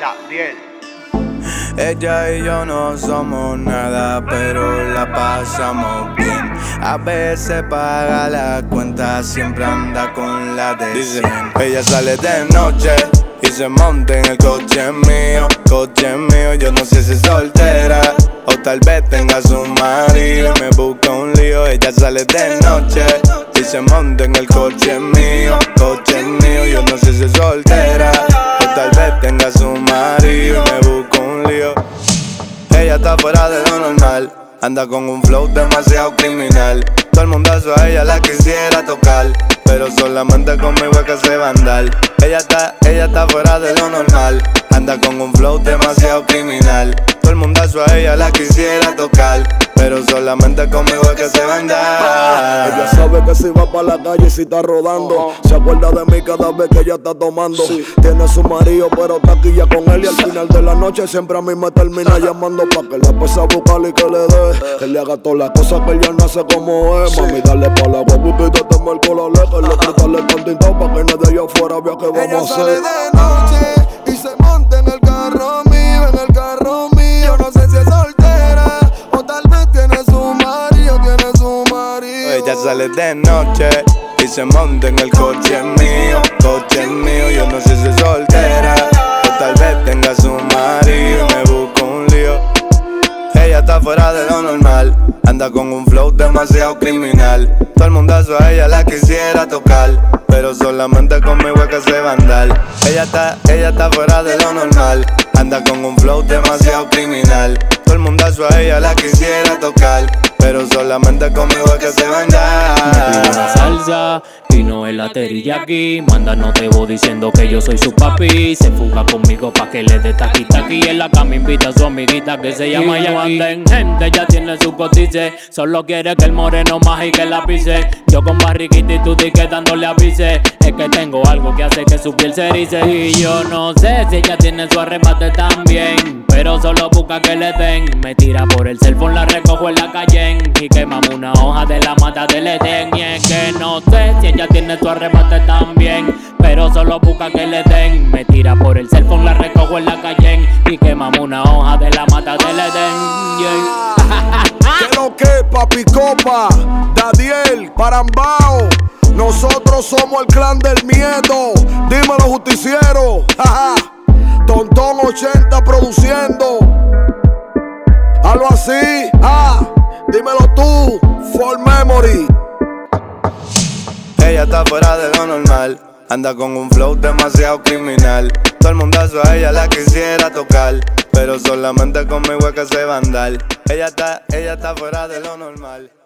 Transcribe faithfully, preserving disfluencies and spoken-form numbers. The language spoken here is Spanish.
Dadiel. Ella y yo no somos nada, pero la pasamos bien. A veces paga la cuenta, siempre anda con la de cien. Ella sale de noche y se monta en el coche mío. Coche mío, yo no sé si es soltera o tal vez tenga su marido y me busca un lío. Ella sale de noche y se monta en el coche mío. Coche mío, yo no sé si es soltera o tal vez tenga su marido y me busca un lío. Ella está fuera de lo normal, anda con un flow demasiado criminal. Todo el mundazo a ella la quisiera tocar, pero solamente conmigo es que se va a andar. Ella está, ella está fuera de lo normal, anda con un flow demasiado criminal. Todo el mundazo a ella la quisiera tocar, pero solamente conmigo es que se va a andar. Ella sabe que si va para la calle y si está rodando, se acuerda de mí cada vez que ella está tomando. Sí. Tiene su marido pero está aquí ya con él, y al final de la noche siempre a mí me termina llamando pa' que la empiece a buscar y que le dé, que le haga todas las cosas que ella no hace como es. Sí. Mami, dale pa' la guapuca y te toma el colale, que le quítale el cantito pa' que nadie allá afuera vea que vamos ella a hacer. Sale de noche y se monta en el carro mío, en el carro mío. No sé si es soltera o tal vez tiene su marido, tiene su marido. Ella sale de noche y se monta en el coche mío. Coche mío, yo no sé si es soltera o tal vez tenga su marido y me busca un lío. Ella está fuera de lo normal, anda con un flow demasiado criminal. Todo el mundazo a ella la quisiera tocar, pero solamente conmigo es que se va a andar. Ella está, ella está fuera de lo normal, anda con un flow demasiado criminal. Todo el mundazo a ella la quisiera tocar, pero solamente conmigo es que se va a andar. Me pide una salsa y no es la teriyaki. Manda no te voy diciendo que yo soy su papi. Se fuga conmigo pa' que le dé taqui taqui. En la cama invita a su amiguita que se llama Jackie. No anda en gente, ya tiene su cotice. Solo quiere que el moreno más y que la pise. Yo con barriguita y tú di que dándole avise. Es que tengo algo que hace que su piel se erice. Y yo no sé si ella tiene su arremate también, pero solo busca que le den. Me tira por el cell phone, la recojo en la calle y quemamos una hoja de la mata del Edén. Y es que no sé si ella tiene su arremate también, pero solo busca que le den. Me tira por el cell phone, la recojo en la calle y quemamos una hoja de la mata del Edén. Yeah. ¿Qué lo que, papi copa? Dadiel, Parambao. Nosotros somos el clan del miedo. Dímelo, justiciero. Tontón ochenta produciendo. Algo así, ah, dímelo tú, For Memory. Ella está fuera de lo normal, anda con un flow demasiado criminal. Todo el mundazo a ella la quisiera tocar, pero solamente conmigo es que se va a andar. Ella está, ella está fuera de lo normal.